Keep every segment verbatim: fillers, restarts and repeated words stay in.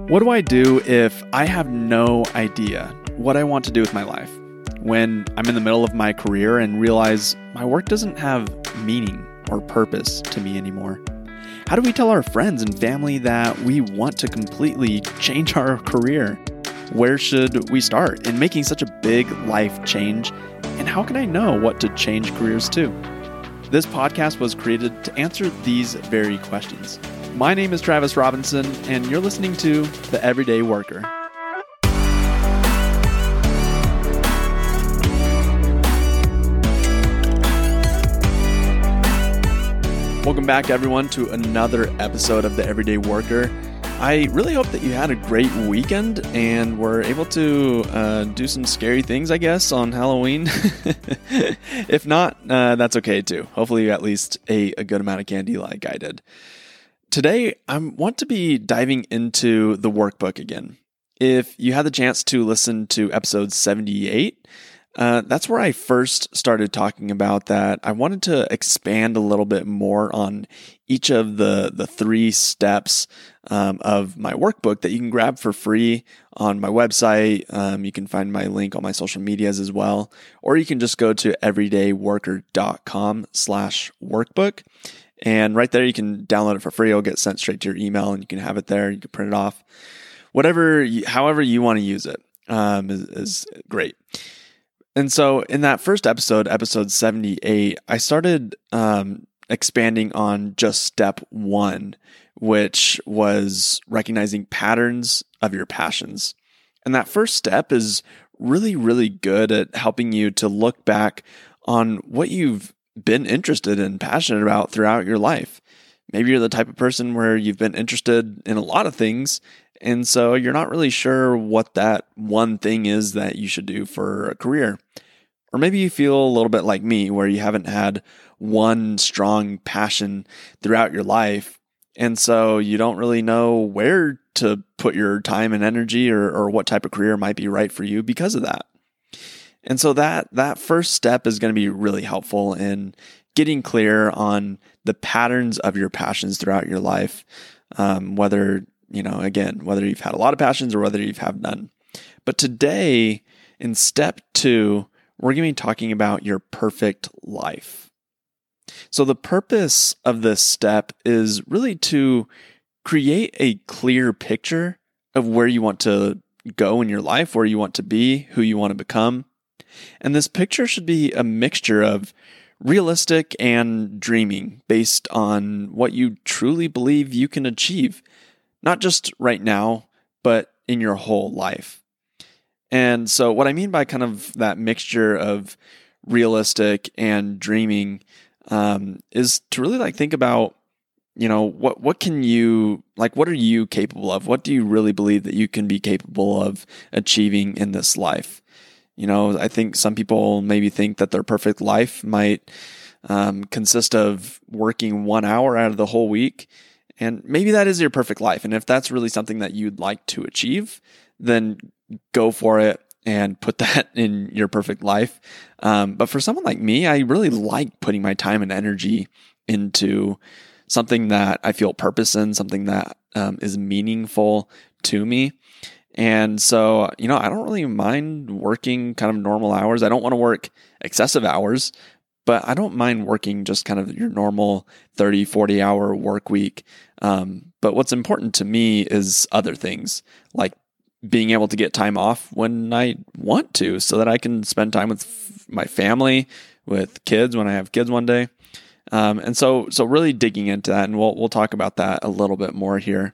What do I do if I have no idea what I want to do with my life? When I'm in the middle of my career and realize my work doesn't have meaning or purpose to me anymore? How do we tell our friends and family that we want to completely change our career? Where should we start in making such a big life change? And how can I know what to change careers to? This podcast was created to answer these very questions. My name is Travis Robinson, and you're listening to The Everyday Worker. Welcome back, everyone, to another episode of The Everyday Worker. I really hope that you had a great weekend and were able to uh, do some scary things, I guess, on Halloween. If not, uh, that's okay too. Hopefully you at least ate a good amount of candy like I did. Today, I want to be diving into the workbook again. If you had the chance to listen to episode seventy-eight, uh, that's where I first started talking about that. I wanted to expand a little bit more on each of the, the three steps um, of my workbook that you can grab for free on my website. Um, you can find my link on my social medias as well, or you can just go to everydayworker.com slash workbook. And right there, you can download it for free. It'll get sent straight to your email, and you can have it there. You can print it off. Whatever, you, however you want to use it um, is, is great. And so in that first episode, episode seventy-eight, I started um, expanding on just step one, which was recognizing patterns of your passions. And that first step is really, really good at helping you to look back on what you've been interested and passionate about throughout your life. Maybe you're the type of person where you've been interested in a lot of things, and so you're not really sure what that one thing is that you should do for a career. Or maybe you feel a little bit like me, where you haven't had one strong passion throughout your life, and so you don't really know where to put your time and energy, or, or what type of career might be right for you because of that. And so that that first step is going to be really helpful in getting clear on the patterns of your passions throughout your life, um, whether, you know, again, whether you've had a lot of passions or whether you've had none. But today, in step two, we're going to be talking about your perfect life. So the purpose of this step is really to create a clear picture of where you want to go in your life, where you want to be, who you want to become. And this picture should be a mixture of realistic and dreaming based on what you truly believe you can achieve, not just right now, but in your whole life. And so what I mean by kind of that mixture of realistic and dreaming um, is to really like think about, you know, what, what can you, like, what are you capable of? What do you really believe that you can be capable of achieving in this life? You know, I think some people maybe think that their perfect life might um, consist of working one hour out of the whole week. And maybe that is your perfect life. And if that's really something that you'd like to achieve, then go for it and put that in your perfect life. Um, but for someone like me, I really like putting my time and energy into something that I feel purpose in, something that um, is meaningful to me. And so, you know, I don't really mind working kind of normal hours. I don't want to work excessive hours, but I don't mind working just kind of your normal thirty, forty hour work week. Um, but what's important to me is other things, like being able to get time off when I want to, so that I can spend time with f- my family, with kids when I have kids one day. Um, and so, so really digging into that, and we'll, we'll talk about that a little bit more here.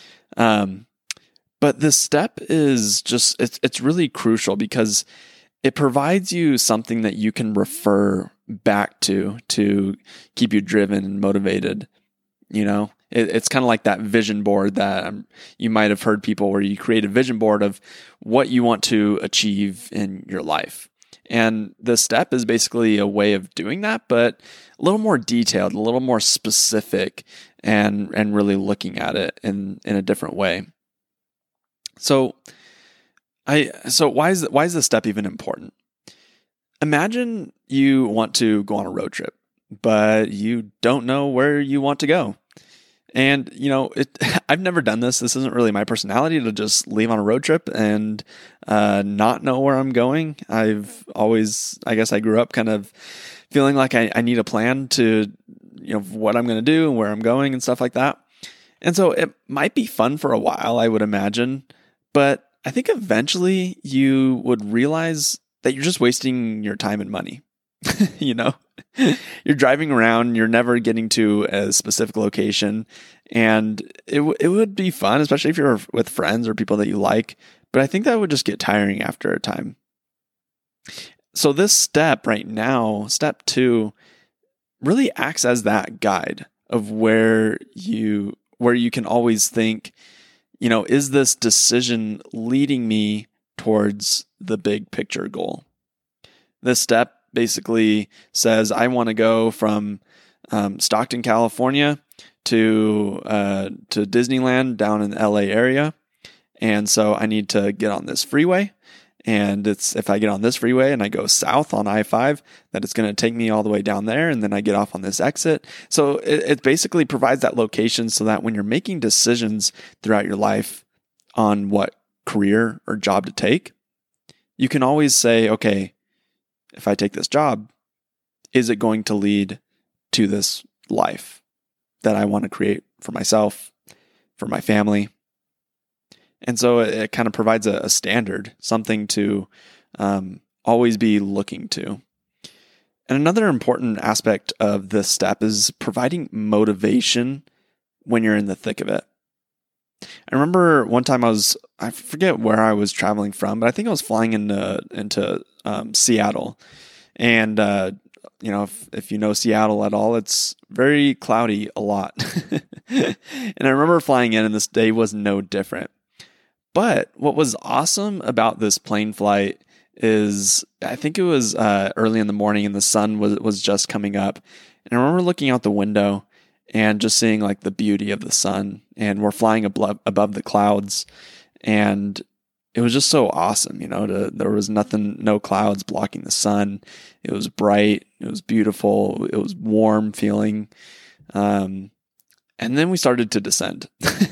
Um, But this step is just, it's it's really crucial because it provides you something that you can refer back to, to keep you driven and motivated. You know, it, it's kind of like that vision board that um, you might have heard people where you create a vision board of what you want to achieve in your life. And the step is basically a way of doing that, but a little more detailed, a little more specific, and and really looking at it in, in a different way. So, I so why is why is this step even important? Imagine you want to go on a road trip, but you don't know where you want to go. And, you know, it, I've never done this. This isn't really my personality to just leave on a road trip and uh, not know where I'm going. I've always, I guess I grew up kind of feeling like I, I need a plan to, you know, what I'm going to do and where I'm going and stuff like that. And so it might be fun for a while, I would imagine. But I think eventually you would realize that you're just wasting your time and money. You know, you're driving around, you're never getting to a specific location, and it w- it would be fun, especially if you're with friends or people that you like. But I think that would just get tiring after a time. So this step right now, step two, really acts as that guide of where you where you can always think, you know, is this decision leading me towards the big picture goal? This step basically says, I want to go from um, Stockton, California to uh, to Disneyland down in the L A area. And so I need to get on this freeway. And it's if I get on this freeway and I go south on I five, that it's going to take me all the way down there. And then I get off on this exit. So it, it basically provides that location so that when you're making decisions throughout your life on what career or job to take, you can always say, okay, if I take this job, is it going to lead to this life that I want to create for myself, for my family? And so it, it kind of provides a, a standard, something to um, always be looking to. And another important aspect of this step is providing motivation when you're in the thick of it. I remember one time I was, I forget where I was traveling from, but I think I was flying into, into um, Seattle. And, uh, you know, if, if you know Seattle at all, it's very cloudy a lot. And I remember flying in and this day was no different. But what was awesome about this plane flight is I think it was uh, early in the morning and the sun was, was just coming up. And I remember looking out the window and just seeing like the beauty of the sun, and we're flying above, above the clouds, and it was just so awesome, you know, to, there was nothing, no clouds blocking the sun. It was bright. It was beautiful. It was warm feeling. Um, and then we started to descend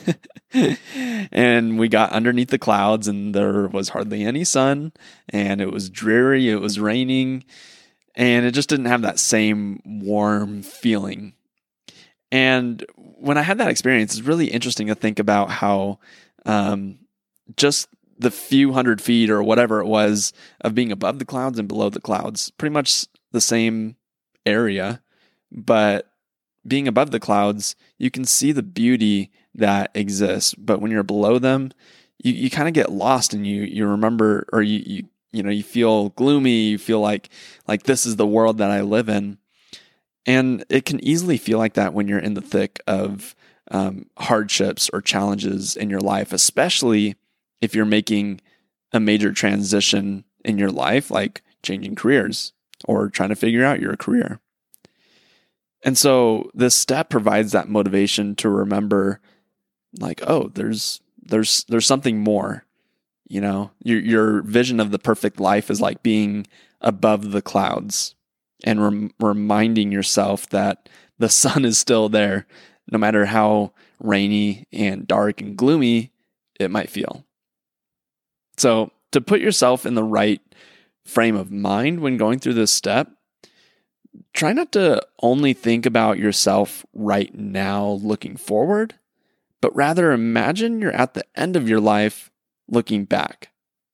and we got underneath the clouds and there was hardly any sun and it was dreary. It was raining and it just didn't have that same warm feeling. And when I had that experience, it's really interesting to think about how um, just the few hundred feet or whatever it was of being above the clouds and below the clouds, pretty much the same area, but being above the clouds, you can see the beauty that exists. But when you're below them, you, you kind of get lost and you you remember, or you, you you know, you feel gloomy, you feel like like this is the world that I live in. And it can easily feel like that when you're in the thick of um, hardships or challenges in your life, especially if you're making a major transition in your life, like changing careers or trying to figure out your career. And so this step provides that motivation to remember, like, oh, there's there's there's something more. You know, your your vision of the perfect life is like being above the clouds and rem- reminding yourself that the sun is still there, no matter how rainy and dark and gloomy it might feel. So to put yourself in the right frame of mind when going through this step, try not to only think about yourself right now looking forward, but rather imagine you're at the end of your life looking back.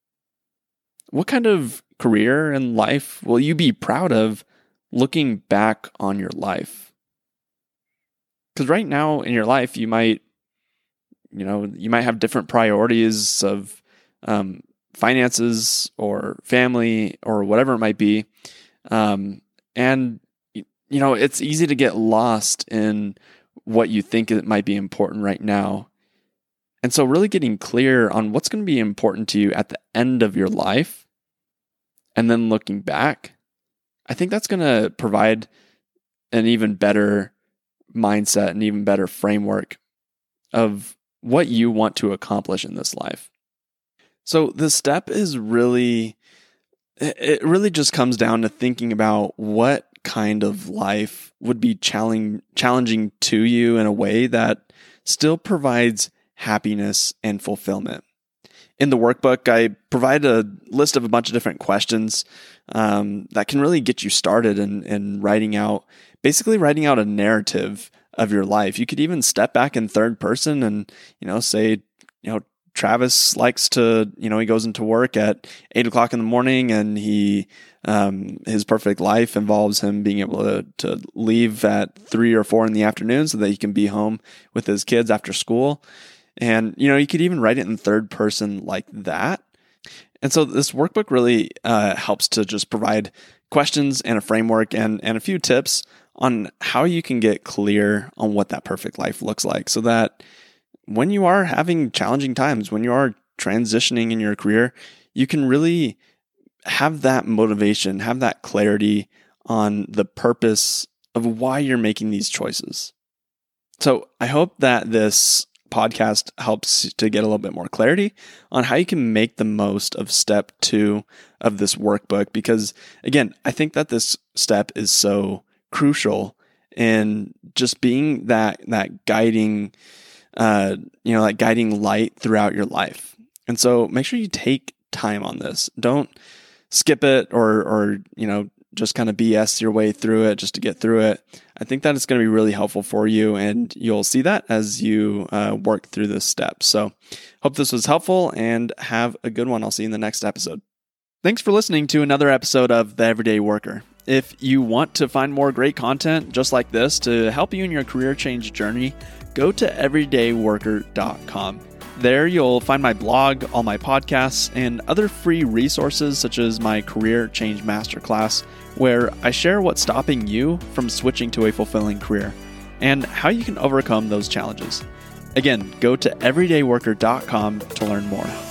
What kind of career and life will you be proud of looking back on your life? Because right now in your life, you might, you know, you might have different priorities of um, finances or family or whatever it might be. Um, and, you know, it's easy to get lost in what you think it might be important right now. And so really getting clear on what's going to be important to you at the end of your life and then looking back, I think that's going to provide an even better mindset, an even better framework of what you want to accomplish in this life. So the step is really, it really just comes down to thinking about what kind of life would be challenging challenging to you in a way that still provides happiness and fulfillment. In the workbook, I provide a list of a bunch of different questions um, that can really get you started in, in writing out, basically writing out a narrative of your life. You could even step back in third person and, you know, say, you know, Travis likes to, you know, he goes into work at eight o'clock in the morning, and he, um, his perfect life involves him being able to, to leave at three or four in the afternoon so that he can be home with his kids after school. And, you know, you could even write it in third person like that. And so this workbook really uh, helps to just provide questions and a framework and, and a few tips on how you can get clear on what that perfect life looks like, so that when you are having challenging times, when you are transitioning in your career, you can really have that motivation, have that clarity on the purpose of why you're making these choices. So I hope that this podcast helps to get a little bit more clarity on how you can make the most of step two of this workbook. Because again, I think that this step is so crucial in just being that, that guiding, uh, you know, that guiding light throughout your life. And so make sure you take time on this. Don't skip it or, or, you know, just kind of B S your way through it just to get through it. I think that it's going to be really helpful for you, and you'll see that as you uh, work through this step. So hope this was helpful, and have a good one. I'll see you in the next episode. Thanks for listening to another episode of The Everyday Worker. If you want to find more great content just like this to help you in your career change journey, go to everyday worker dot com. There you'll find my blog, all my podcasts, and other free resources such as my Career Change Masterclass, where I share what's stopping you from switching to a fulfilling career and how you can overcome those challenges. Again, go to everyday worker dot com to learn more.